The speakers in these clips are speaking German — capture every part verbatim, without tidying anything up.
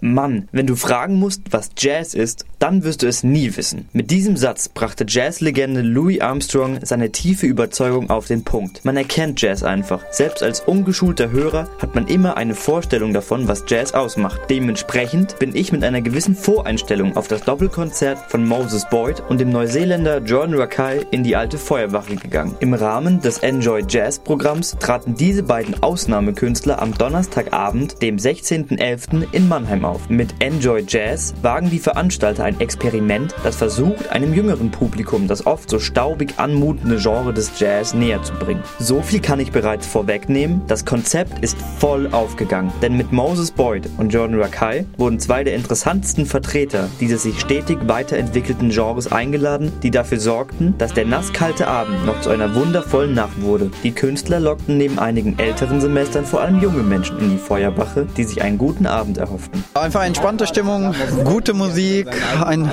Mann, wenn du fragen musst, was Jazz ist, dann wirst du es nie wissen. Mit diesem Satz brachte Jazzlegende Louis Armstrong seine tiefe Überzeugung auf den Punkt. Man erkennt Jazz einfach. Selbst als ungeschulter Hörer hat man immer eine Vorstellung davon, was Jazz ausmacht. Dementsprechend bin ich mit einer gewissen Voreinstellung auf das Doppelkonzert von Moses Boyd und dem Neuseeländer Jordan Rakei in die alte Feuerwache gegangen. Im Rahmen des Enjoy Jazz Programms traten diese beiden Ausnahmekünstler am Donnerstagabend, dem sechzehnten elften in Mannheim auf. Mit Enjoy Jazz wagen die Veranstalter ein Experiment, das versucht, einem jüngeren Publikum das oft so staubig anmutende Genre des Jazz näher zu bringen. So viel kann ich bereits vorwegnehmen, das Konzept ist voll aufgegangen, denn mit Moses Boyd und Jordan Rakei wurden zwei der interessantesten Vertreter dieses sich stetig weiterentwickelten Genres eingeladen, die dafür sorgten, dass der nasskalte Abend noch zu einer wundervollen Nacht wurde. Die Künstler lockten neben einigen älteren Semestern vor allem junge Menschen in die Feuerwache, die sich einen guten Abend erhofften. Einfach entspannte Stimmung, gute Musik, ein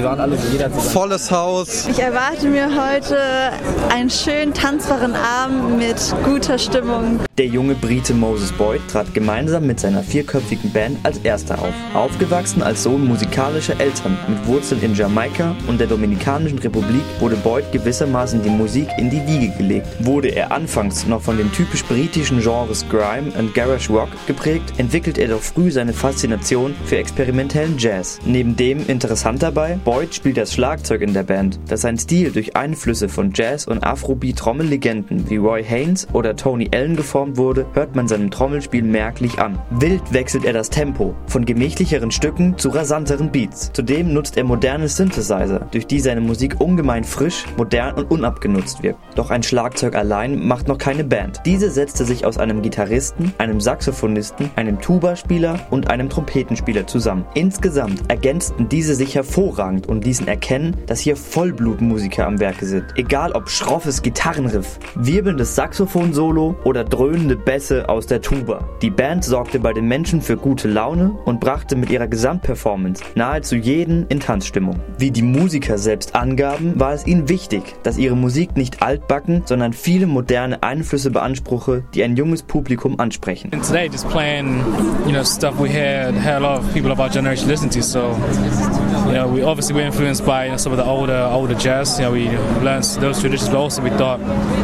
volles Haus. Ich erwarte mir heute einen schönen tanzbaren Abend mit guter Stimmung. Der junge Brite Moses Boyd trat gemeinsam mit seiner vierköpfigen Band als erster auf. Aufgewachsen als Sohn musikalischer Eltern mit Wurzeln in Jamaika und der Dominikanischen Republik wurde Boyd gewissermaßen die Musik in die Wiege gelegt. Wurde er anfangs noch von den typisch britischen Genres Grime und Garage Rock geprägt, entwickelte er doch früh seine Faszination für experimentellen Jazz. Neben dem interessant dabei, Boyd spielt das Schlagzeug in der Band, dass sein Stil durch Einflüsse von Jazz- und Afrobeat-Trommellegenden wie Roy Haynes oder Tony Allen geformt wurde, hört man seinem Trommelspiel merklich an. Wild wechselt er das Tempo, von gemächlicheren Stücken zu rasanteren Beats. Zudem nutzt er moderne Synthesizer, durch die seine Musik ungemein frisch, modern und unabgenutzt wirkt. Doch ein Schlagzeug allein macht noch keine Band. Diese setzte sich aus einem Gitarristen, einem Saxophonisten, einem Tuba-Spieler und einem Trompetenspieler zusammen. Insgesamt ergänzten diese sich hervorragend und ließen erkennen, dass hier Vollblutmusiker am Werke sind. Egal ob schroffes Gitarrenriff, wirbelndes Saxophon-Solo oder dröhnende Bässe aus der Tuba. Die Band sorgte bei den Menschen für gute Laune und brachte mit ihrer Gesamtperformance nahezu jeden in Tanzstimmung. Wie die Musiker selbst angaben, war es ihnen wichtig, dass ihre Musik nicht altbacken, sondern viele moderne Einflüsse beanspruche, die ein junges Publikum ansprechen. And today just playing, you know, stuff we heard, heard a lot of people of our generation listen to, so you know, we obviously were influenced by, you know, some of the older older jazz. You know, we learned those traditions, but also we thought,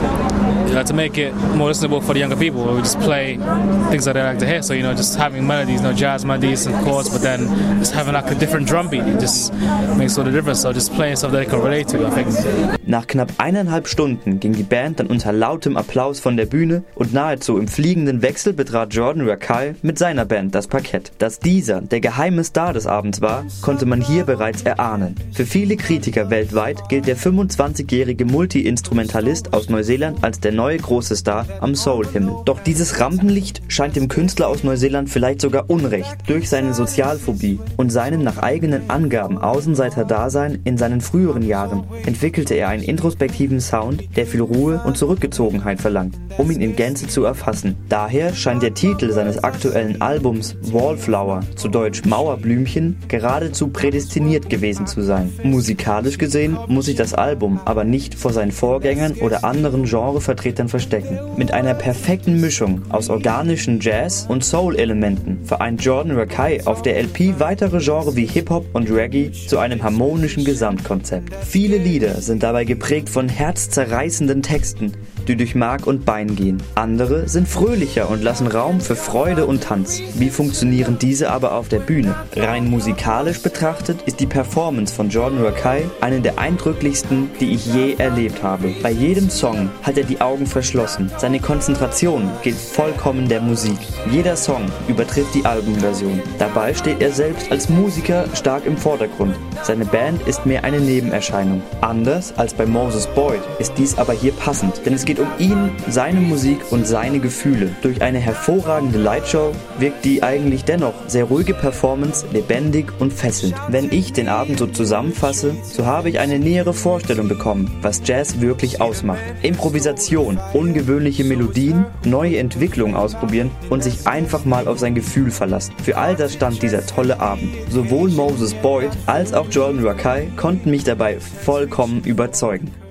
you know, to make it more listenable for the younger people, we just play things that they like to hear. So, you know, just having melodies, you know, jazz melodies and chords, but then just having like a different drum beat, it just makes all the difference. So just playing stuff that they can relate to, I think. Nach knapp eineinhalb Stunden ging die Band dann unter lautem Applaus von der Bühne und nahezu im fliegenden Wechsel betrat Jordan Rakei mit seiner Band das Parkett. Dass dieser der geheime Star des Abends war, konnte man hier bereits erahnen. Für viele Kritiker weltweit gilt der fünfundzwanzigjährige Multi-Instrumentalist aus Neuseeland als der neue große Star am Soul-Himmel. Doch dieses Rampenlicht scheint dem Künstler aus Neuseeland vielleicht sogar unrecht. Durch seine Sozialphobie und seinem nach eigenen Angaben Außenseiter-Dasein in seinen früheren Jahren entwickelte er einen introspektiven Sound, der viel Ruhe und Zurückgezogenheit verlangt, um ihn in Gänze zu erfassen. Daher scheint der Titel seines aktuellen Albums Wallflower, zu Deutsch Mauerblümchen, geradezu prädestiniert gewesen zu sein. Musikalisch gesehen muss sich das Album aber nicht vor seinen Vorgängern oder anderen Genrevertretern verstecken. Mit einer perfekten Mischung aus organischen Jazz- und Soul-Elementen vereint Jordan Rakei auf der L P weitere Genres wie Hip-Hop und Reggae zu einem harmonischen Gesamtkonzept. Viele Lieder sind dabei geprägt von herzzerreißenden Texten, die durch Mark und Bein gehen. Andere sind fröhlicher und lassen Raum für Freude und Tanz. Wie funktionieren diese aber auf der Bühne? Rein musikalisch betrachtet ist die Performance von Jordan Rakei eine der eindrücklichsten, die ich je erlebt habe. Bei jedem Song hat er die Augen verschlossen. Seine Konzentration gilt vollkommen der Musik. Jeder Song übertrifft die Albumversion. Dabei steht er selbst als Musiker stark im Vordergrund. Seine Band ist mehr eine Nebenerscheinung. Anders als bei Moses Boyd ist dies aber hier passend, denn es geht um ihn, seine Musik und seine Gefühle. Durch eine hervorragende Lightshow wirkt die eigentlich dennoch sehr ruhige Performance lebendig und fesselnd. Wenn ich den Abend so zusammenfasse, so habe ich eine nähere Vorstellung bekommen, was Jazz wirklich ausmacht. Improvisation, ungewöhnliche Melodien, neue Entwicklungen ausprobieren und sich einfach mal auf sein Gefühl verlassen. Für all das stand dieser tolle Abend. Sowohl Moses Boyd als auch Jordan Rakei konnten mich dabei vollkommen überzeugen.